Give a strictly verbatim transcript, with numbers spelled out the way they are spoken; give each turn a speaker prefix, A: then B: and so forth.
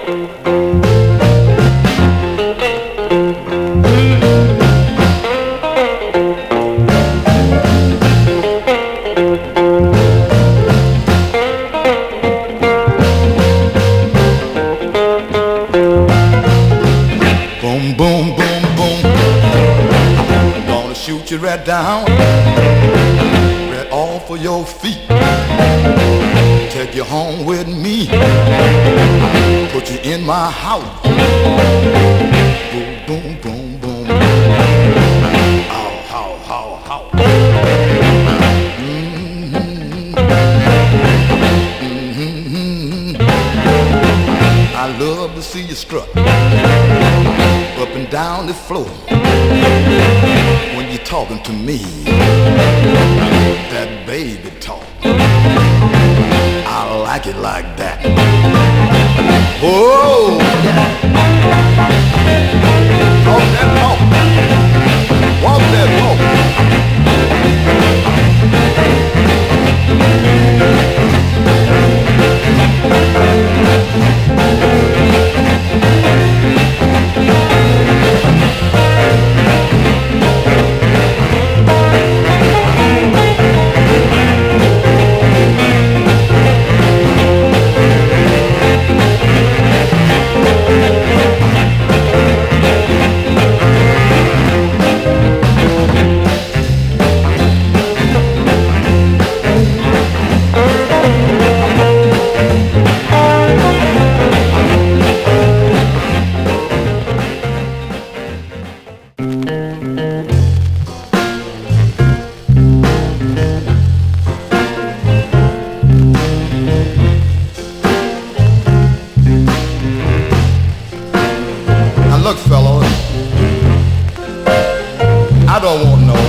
A: Boom, boom, boom, boom. Gonna shoot you right down, right off of your feet. Take you home with me, put you in my house. Boom, boom, boom, boom. How, how, how, how. Mm-hmm. Mm-hmm. I love to see you strut up and down the floor when you're talking to me. That baby talk, I like it like that. Oh, yeah. Talk that talk, walk that walk. Look, fellas, I don't want no